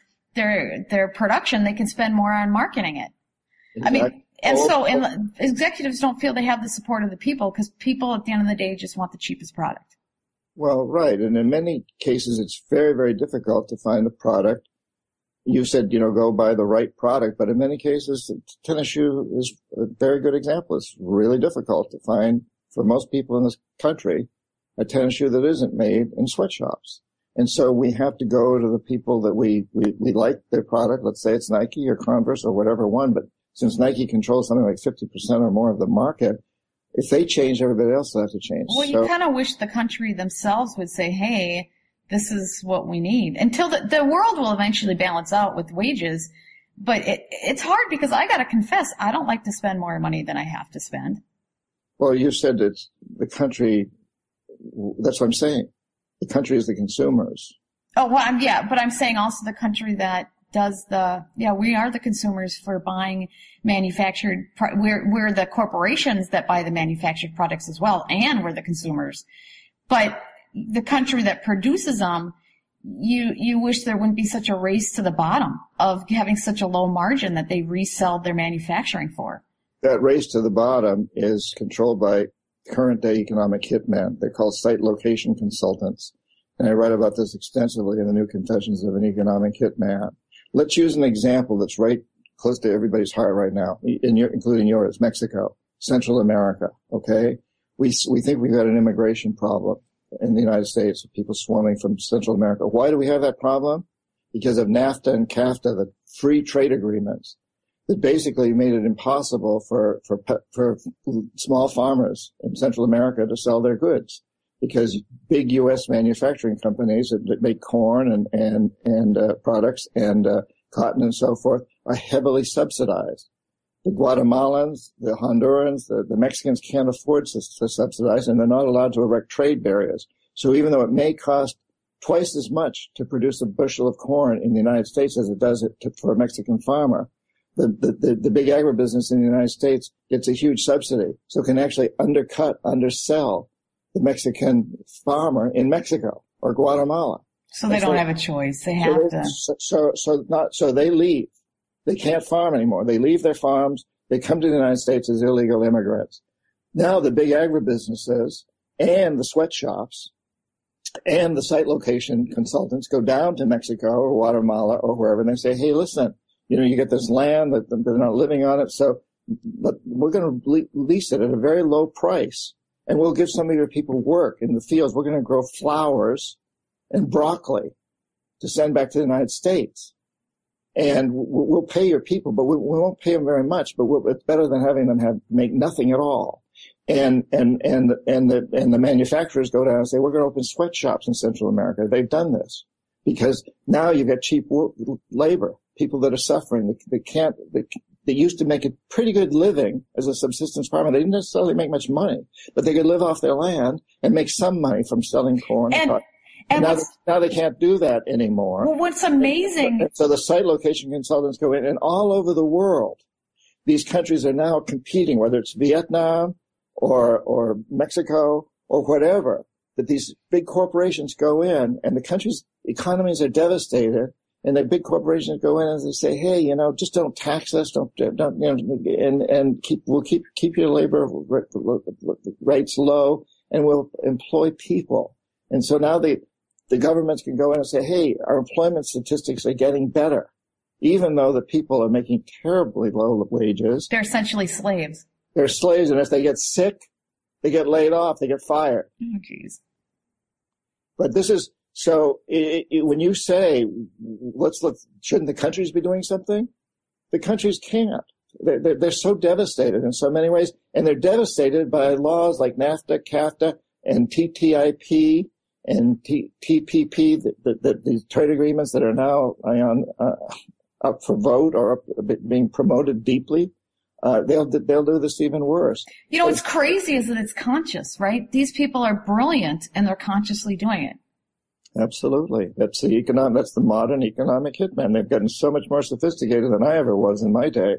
their production, they can spend more on marketing it. Exactly. I mean, and so executives don't feel they have the support of the people, because people at the end of the day just want the cheapest product. Well, right. And in many cases, it's very, very difficult to find a product. You said, go buy the right product, but in many cases, the tennis shoe is a very good example. It's really difficult to find, for most people in this country, a tennis shoe that isn't made in sweatshops. And so we have to go to the people that we like their product. Let's say it's Nike or Converse or whatever one, but since Nike controls something like 50% or more of the market, if they change, everybody else will have to change. Well, you kind of wish the country themselves would say, hey, this is what we need. Until the world will eventually balance out with wages. But it's hard, because I got to confess, I don't like to spend more money than I have to spend. Well, you said that the country, that's what I'm saying. The country is the consumers. Oh, well, but I'm saying also the country that does we are the consumers for buying manufactured, we're the corporations that buy the manufactured products as well, and we're the consumers. But the country that produces them, you wish there wouldn't be such a race to the bottom of having such a low margin that they resell their manufacturing for. That race to the bottom is controlled by current day economic hitmen. They're called site location consultants. And I write about this extensively in the New Confessions of an Economic Hitman. Let's use an example that's right close to everybody's heart right now, including yours, Mexico, Central America, okay? We think we've got an immigration problem in the United States, people swarming from Central America. Why do we have that problem? Because of NAFTA and CAFTA, the free trade agreements that basically made it impossible for small farmers in Central America to sell their goods, because big U.S. manufacturing companies that make corn and products and cotton and so forth are heavily subsidized. The Guatemalans, the Hondurans, the Mexicans can't afford to subsidize, and they're not allowed to erect trade barriers. So even though it may cost twice as much to produce a bushel of corn in the United States as it does for a Mexican farmer, the big agribusiness in the United States gets a huge subsidy, so it can actually undersell the Mexican farmer in Mexico or Guatemala. So they don't have a choice. They have to. So they leave. They can't farm anymore. They leave their farms. They come to the United States as illegal immigrants. Now the big agribusinesses and the sweatshops and the site location consultants go down to Mexico or Guatemala or wherever, and they say, hey, listen, you get this land that they're not living on it, but we're going to lease it at a very low price, and we'll give some of your people work in the fields. We're going to grow flowers and broccoli to send back to the United States. And we'll pay your people, but we won't pay them very much, but it's better than having them make nothing at all. And the manufacturers go down and say, we're going to open sweatshops in Central America. They've done this because now you've got cheap labor, people that are suffering. They used to make a pretty good living as a subsistence farmer. They didn't necessarily make much money, but they could live off their land and make some money from selling corn. And now they can't do that anymore. Well, what's amazing. So the site location consultants go in, and all over the world, these countries are now competing, whether it's Vietnam or Mexico or whatever, that these big corporations go in, and the countries' economies are devastated, and the big corporations go in and they say, hey, just don't tax us, we'll keep your labor rates low, and we'll employ people. And so now the governments can go in and say, hey, our employment statistics are getting better, even though the people are making terribly low wages. They're essentially slaves. They're slaves, and if they get sick, they get laid off, they get fired. Oh, geez. But this is, so when you say, shouldn't the countries be doing something? The countries can't. They're so devastated in so many ways, and they're devastated by laws like NAFTA, CAFTA, and TTIP, and TPP, these trade agreements that are now up for vote or being promoted deeply. They'll do this even worse. What's crazy is that it's conscious, right? These people are brilliant and they're consciously doing it. Absolutely. That's the modern economic hitman. They've gotten so much more sophisticated than I ever was in my day.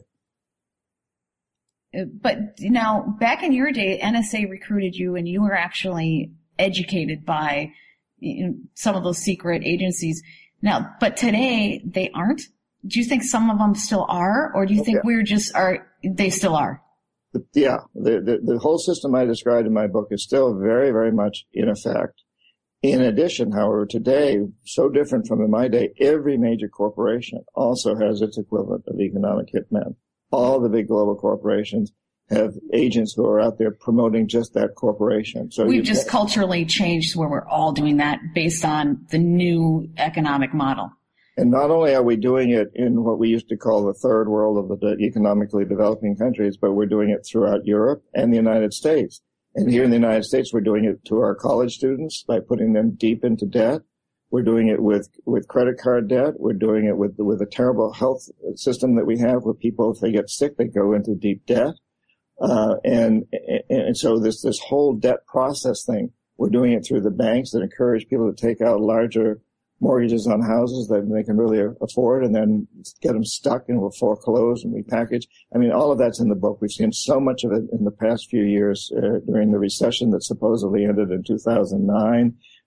But now, back in your day, NSA recruited you and you were actually educated by some of those secret agencies. Now, but today they aren't. Do you think some of them still are, or do you think they still are? Yeah. The whole system I described in my book is still very, very much in effect. In addition, however, today, so different from in my day, every major corporation also has its equivalent of economic hitmen. All the big global corporations have agents who are out there promoting just that corporation. So we've just culturally changed where we're all doing that based on the new economic model. And not only are we doing it in what we used to call the third world of the economically developing countries, but we're doing it throughout Europe and the United States. And here in the United States, we're doing it to our college students by putting them deep into debt. We're doing it with credit card debt. We're doing it with a terrible health system that we have where people, if they get sick, they go into deep debt. And so this whole debt process thing, we're doing it through the banks that encourage people to take out larger mortgages on houses that they can really afford and then get them stuck and will foreclose and repackage. I mean, all of that's in the book. We've seen so much of it in the past few years during the recession that supposedly ended in 2009.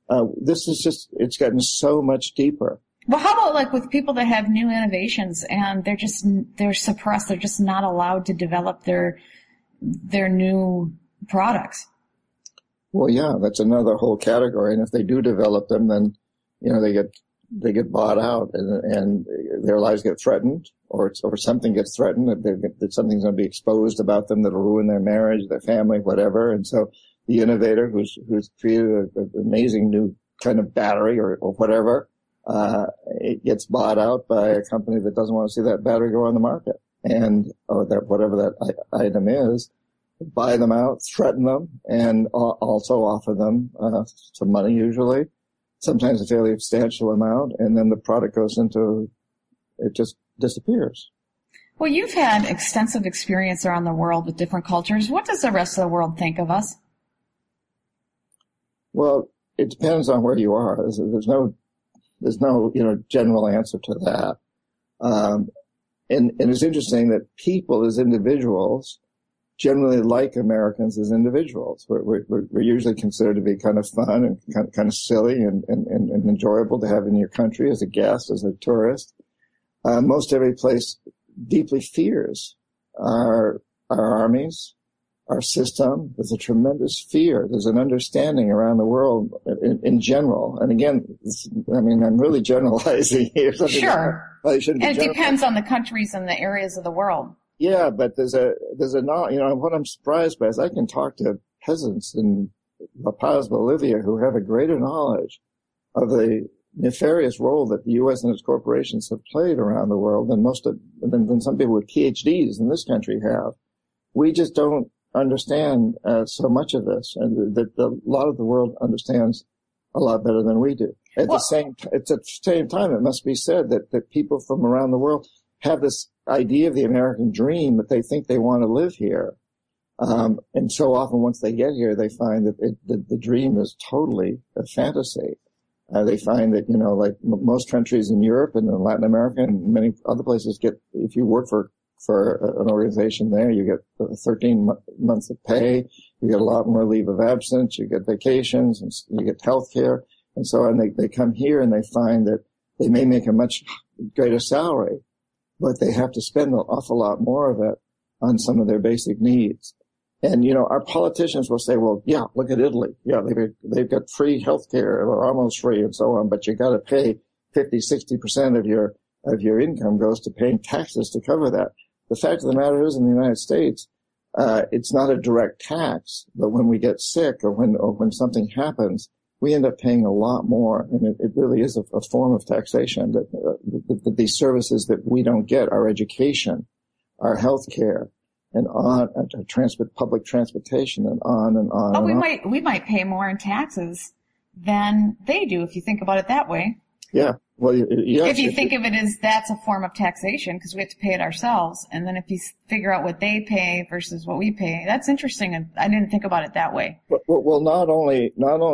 This is just, it's gotten so much deeper. Well, how about like with people that have new innovations and they're suppressed, they're just not allowed to develop their new products? Well, yeah, that's another whole category. And if they do develop them, then, they get bought out and their lives get threatened, or something gets threatened, that something's going to be exposed about them that'll ruin their marriage, their family, whatever. And so the innovator who's created an amazing new kind of battery or whatever, it gets bought out by a company that doesn't want to see that battery go on the market, or that whatever that item is, buy them out, threaten them, and also offer them some money, usually, sometimes a fairly substantial amount, and then the product it just disappears. Well, you've had extensive experience around the world with different cultures. What does the rest of the world think of us? Well, it depends on where you are. There's no general answer to that. And it's interesting that people as individuals generally like Americans as individuals. We're usually considered to be kind of fun and kind of silly and enjoyable to have in your country as a guest, as a tourist. Most every place deeply fears our armies, our system. There's a tremendous fear. There's an understanding around the world in general. And again, I'm really generalizing here. Sure. And it depends on the countries and the areas of the world. Yeah, but there's a what I'm surprised by is I can talk to peasants in La Paz, Bolivia, who have a greater knowledge of the nefarious role that the U.S. and its corporations have played around the world than some people with PhDs in this country have. We just don't understand so much of this, and that a lot of the world understands a lot better than we do. At the same time, it must be said that people from around the world have this idea of the American dream, that they think they want to live here. And so often once they get here, they find that the dream is totally a fantasy. They find that, like most countries in Europe and in Latin America and many other places if you work for an organization there, you get 13 months of pay, you get a lot more leave of absence, you get vacations, and you get health care, and so on. They come here and they find that they may make a much greater salary, but they have to spend an awful lot more of it on some of their basic needs. And, our politicians will say, well, yeah, look at Italy. Yeah, they've got free health care or almost free and so on, but you got to pay 50-60% of your income goes to paying taxes to cover that. The fact of the matter is, in the United States, it's not a direct tax, but when we get sick or when something happens, we end up paying a lot more. And it really is a form of taxation that these services that we don't get, our education, our health care, and public transportation, and on and on. Oh, we might pay more in taxes than they do if you think about it that way. Yeah. Well, if you think of it as that's a form of taxation because we have to pay it ourselves, and then if you figure out what they pay versus what we pay, that's interesting. And I didn't think about it that way. Well, not only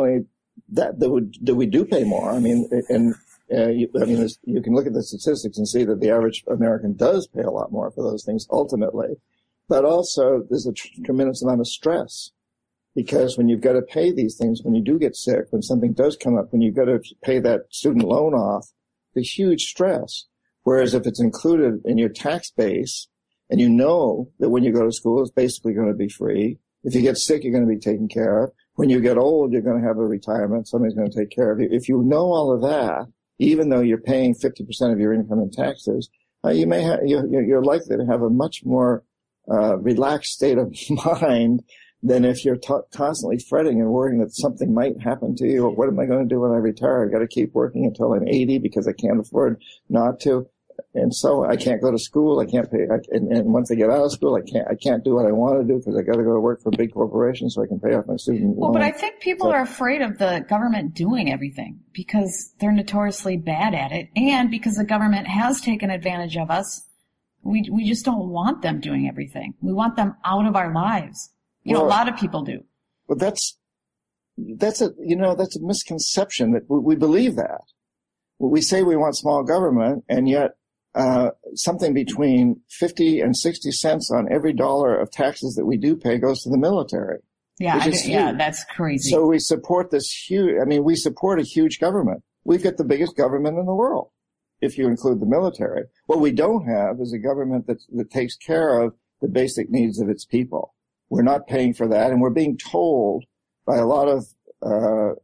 that we do pay more. You can look at the statistics and see that the average American does pay a lot more for those things ultimately, but also there's a tremendous amount of stress. Because when you've got to pay these things, when you do get sick, when something does come up, when you've got to pay that student loan off, there's huge stress. Whereas if it's included in your tax base, and you know that when you go to school, it's basically going to be free. If you get sick, you're going to be taken care of. When you get old, you're going to have a retirement. Somebody's going to take care of you. If you know all of that, even though you're paying 50% of your income in taxes, you're likely to have a much more relaxed state of mind than if you're constantly fretting and worrying that something might happen to you, or what am I going to do when I retire? I got to keep working until I'm 80 because I can't afford not to, and so I can't go to school. I can't pay, and once I get out of school, I can't do what I want to do because I got to go to work for a big corporation so I can pay off my student loan. Well, but I think people are afraid of the government doing everything because they're notoriously bad at it, and because the government has taken advantage of us. We just don't want them doing everything. We want them out of our lives. A lot of people do. Well, that's a misconception that we believe that. We say we want small government, and yet something between 50 and 60 cents on every dollar of taxes that we do pay goes to the military. Yeah, that's crazy. So we support we support a huge government. We've got the biggest government in the world, if you include the military. What we don't have is a government that takes care of the basic needs of its people. We're not paying for that, and we're being told by a lot of our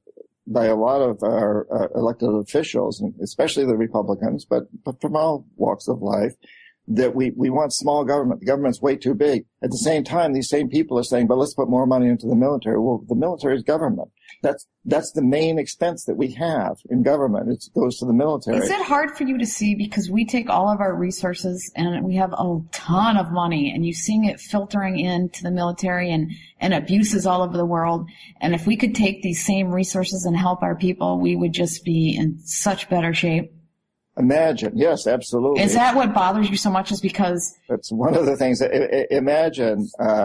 elected officials, and especially the Republicans, but from all walks of life, that we want small government. The government's way too big. At the same time, these same people are saying, but let's put more money into the military. Well, the military is government. That's the main expense that we have in government. It goes to the military. Is it hard for you to see, because we take all of our resources and we have a ton of money, and you're seeing it filtering into the military and abuses all over the world. And if we could take these same resources and help our people, we would just be in such better shape. Imagine. Yes, absolutely. Is that what bothers you so much, is because? That's one of the things. Imagine,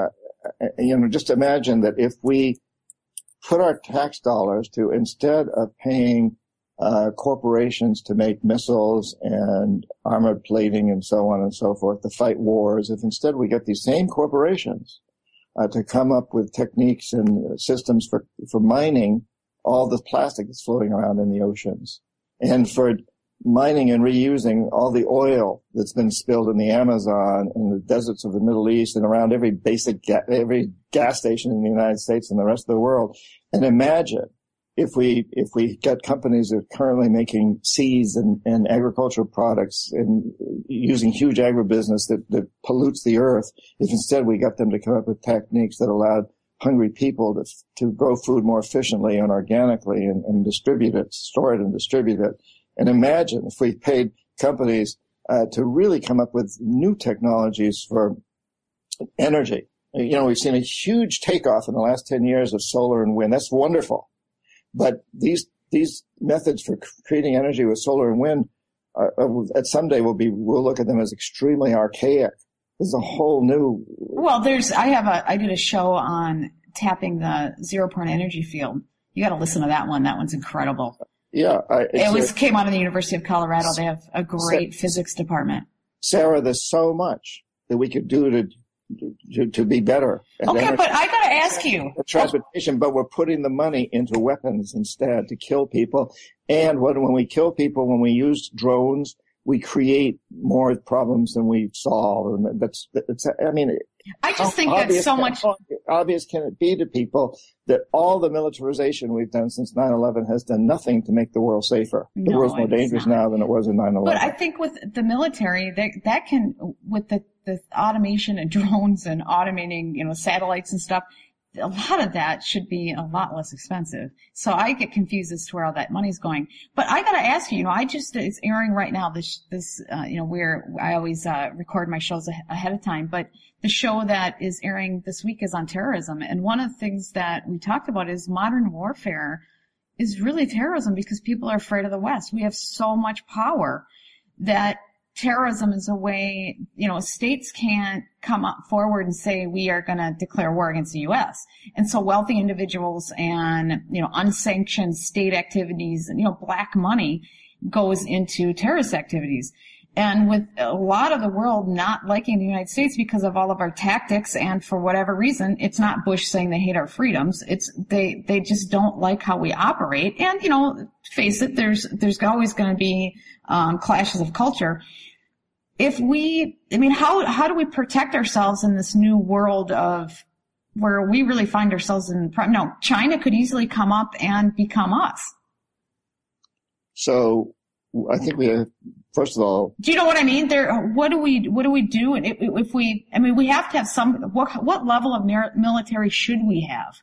just imagine that if we put our tax dollars to, instead of paying corporations to make missiles and armored plating and so on and so forth to fight wars, if instead we get these same corporations to come up with techniques and systems for mining all the plastic that's floating around in the oceans, and for mining and reusing all the oil that's been spilled in the Amazon and the deserts of the Middle East and around every every gas station in the United States and the rest of the world. And imagine if we got companies that are currently making seeds and agricultural products and using huge agribusiness that pollutes the earth, if instead we got them to come up with techniques that allowed hungry people to grow food more efficiently and organically and distribute it, store it and distribute it. And imagine if we paid companies to really come up with new technologies for energy. We've seen a huge takeoff in the last 10 years of solar and wind. That's wonderful. But these methods for creating energy with solar and wind at someday we'll look at them as extremely archaic. There's a whole new. Well, I did a show on tapping the zero point energy field. You got to listen to that one. That one's incredible. Yeah. Came out of the University of Colorado. They have a great physics department. Sarah, there's so much that we could do to be better. Okay, but I got to ask you. Transportation, but we're putting the money into weapons instead to kill people. And when we kill people, when we use drones, we create more problems than we solve. And I just think that's so much. How obvious can it be to people that all the militarization we've done since 9/11 has done nothing to make the world safer? The world's more dangerous now than it was in 9/11. But I think with the military, that can, with the automation and drones and automating, satellites and stuff, a lot of that should be a lot less expensive. So I get confused as to where all that money's going. But I got to ask you, it's airing right now. I always record my shows ahead of time, but the show that is airing this week is on terrorism. And one of the things that we talked about is modern warfare is really terrorism, because people are afraid of the West. We have so much power that terrorism is a way, states can't come up forward and say we are going to declare war against the U.S. And so wealthy individuals and, unsanctioned state activities and, black money goes into terrorist activities. And with a lot of the world not liking the United States because of all of our tactics, and for whatever reason, it's not Bush saying they hate our freedoms. It's they just don't like how we operate. And, face it, there's always going to be clashes of culture. How do we protect ourselves in this new world of where we really find ourselves in? No, China could easily come up and become us. So I think we have, first of all. Do you know what I mean? What do we do? And if we have to have what level of military should we have?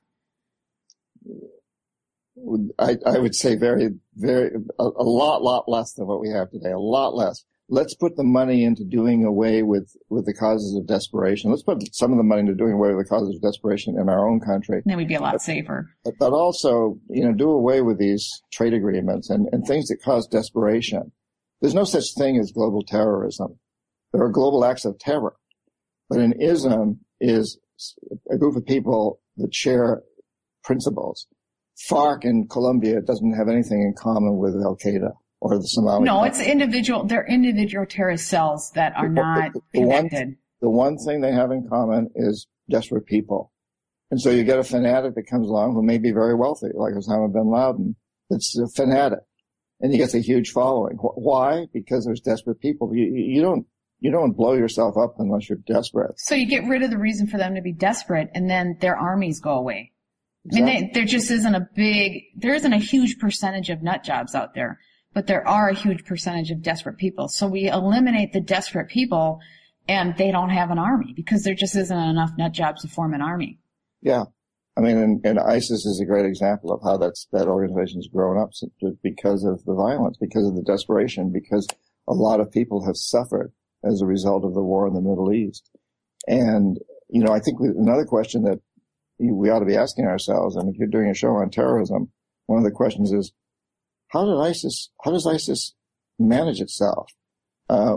I would say very, very, a lot less than what we have today, a lot less. Let's put the money into doing away with the causes of desperation. Let's put some of the money into doing away with the causes of desperation in our own country. Then we'd be a lot safer. But also, do away with these trade agreements and things that cause desperation. There's no such thing as global terrorism. There are global acts of terror. But an ism is a group of people that share principles. FARC in Colombia doesn't have anything in common with Al-Qaeda or the Somali. No, it's they're individual terrorist cells that are not connected. The one thing they have in common is desperate people. And so you get a fanatic that comes along who may be very wealthy, like Osama bin Laden. It's a fanatic. And he gets a huge following. Why? Because there's desperate people. You don't blow yourself up unless you're desperate. So you get rid of the reason for them to be desperate, and then their armies go away. Exactly. I mean, there just isn't there isn't a huge percentage of nut jobs out there, but there are a huge percentage of desperate people. So we eliminate the desperate people, and they don't have an army because there just isn't enough nut jobs to form an army. Yeah. I mean, and ISIS is a great example of how that organization's grown up because of the violence, because of the desperation, because a lot of people have suffered as a result of the war in the Middle East. And, I think another question that we ought to be asking ourselves, and if you're doing a show on terrorism, one of the questions is, how does ISIS manage itself? I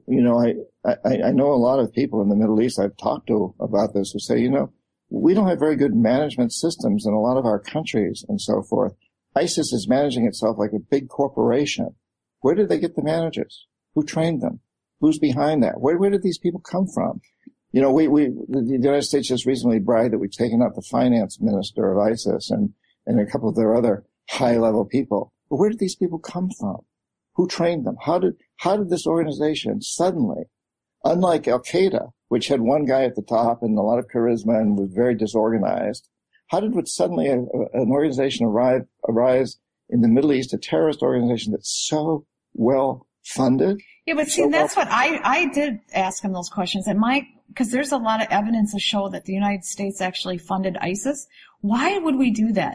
know a lot of people in the Middle East I've talked to about this who say, we don't have very good management systems in a lot of our countries and so forth. ISIS is managing itself like a big corporation. Where did they get the managers? Who trained them? Who's behind that? Where did these people come from? The United States just recently bragged that we've taken out the finance minister of ISIS and a couple of their other high-level people. But where did these people come from? Who trained them? How did this organization suddenly, unlike Al-Qaeda, which had one guy at the top and a lot of charisma and was very disorganized, how did suddenly an organization arise in the Middle East, a terrorist organization that's so well funded? Yeah, but see, that's what I did ask him those questions. And because there's a lot of evidence to show that the United States actually funded ISIS. Why would we do that?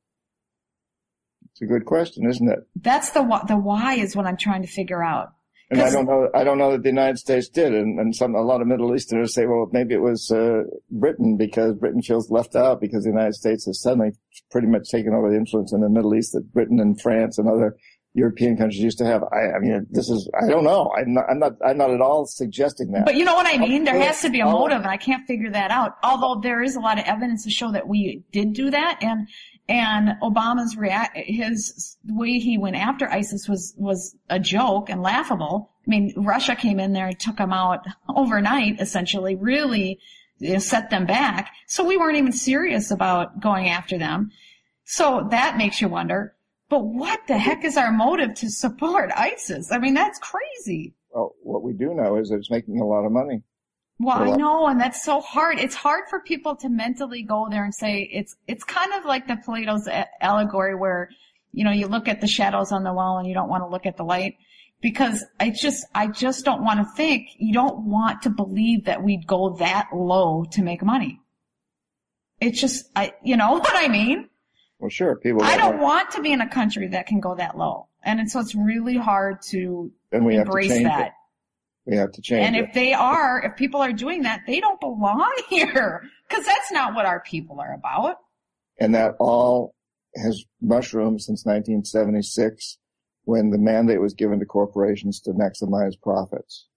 It's a good question, isn't it? That's the why is what I'm trying to figure out. And I don't know that the United States did. And a lot of Middle Easterners say, well, maybe it was Britain, because Britain feels left out because the United States has suddenly pretty much taken over the influence in the Middle East that Britain and France and other European countries used to have. I don't know. I'm not at all suggesting that. But you know what I mean? There has to be a motive, and I can't figure that out. Although there is a lot of evidence to show that we did do that, and Obama's the way he went after ISIS was a joke and laughable. I mean, Russia came in there and took them out overnight, essentially, really set them back. So we weren't even serious about going after them. So that makes you wonder. But what the heck is our motive to support ISIS? I mean, that's crazy. Well, what we do know is that it's making a lot of money. Well, I know, and that's so hard. It's hard for people to mentally go there and say it's kind of like the Plato's allegory where, you look at the shadows on the wall and you don't want to look at the light, because I just don't want to think, you don't want to believe that we'd go that low to make money. It's just, you know what I mean? Well, sure. I don't want to be in a country that can go that low. And so it's really hard to embrace that. We have to change it. And if people are doing that, they don't belong here, because that's not what our people are about. And that all has mushroomed since 1976, when the mandate was given to corporations to maximize profits.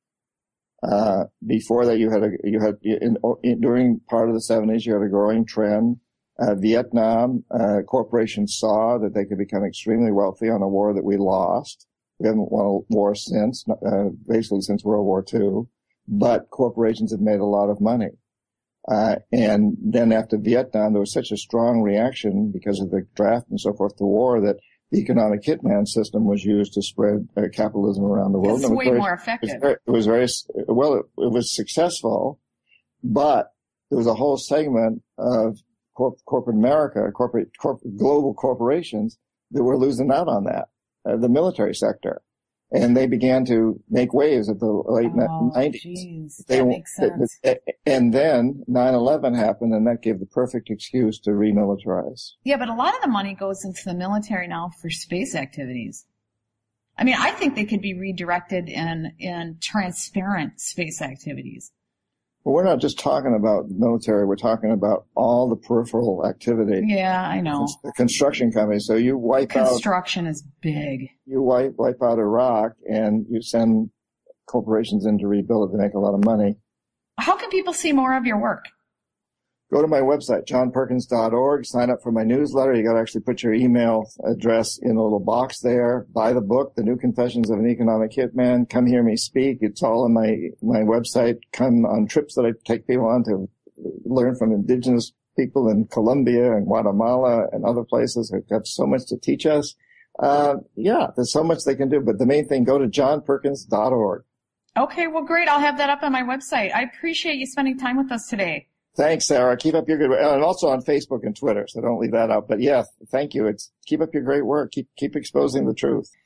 Before that, during part of the 70s, you had a growing trend. Vietnam, corporations saw that they could become extremely wealthy on a war that we lost. We haven't won a war since, basically since World War II, but corporations have made a lot of money. And then after Vietnam, there was such a strong reaction because of the draft and so forth to war that the economic hitman system was used to spread capitalism around the world. It's way more effective. It was successful, but there was a whole segment of corporate America, global corporations that were losing out on that, the military sector. And they began to make waves at the late 90s. Geez, that makes sense. And then 9/11 happened, and that gave the perfect excuse to remilitarize. Yeah, but a lot of the money goes into the military now for space activities. I mean, I think they could be redirected in transparent space activities. Well, we're not just talking about the military. We're talking about all the peripheral activity. Yeah, I know. The construction companies. So you wipe out. Construction is big. You wipe out Iraq, and you send corporations in to rebuild it to make a lot of money. How can people see more of your work? Go to my website, johnperkins.org. Sign up for my newsletter. You got to actually put your email address in a little box there. Buy the book, The New Confessions of an Economic Hitman. Come hear me speak. It's all on my website. Come on trips that I take people on to learn from indigenous people in Colombia and Guatemala and other places have got so much to teach us. There's so much they can do. But the main thing, go to johnperkins.org. Okay, well, great. I'll have that up on my website. I appreciate you spending time with us today. Thanks, Sarah. Keep up your good work. And also on Facebook and Twitter, so don't leave that out. But yeah, thank you. Keep up your great work. Keep exposing the truth.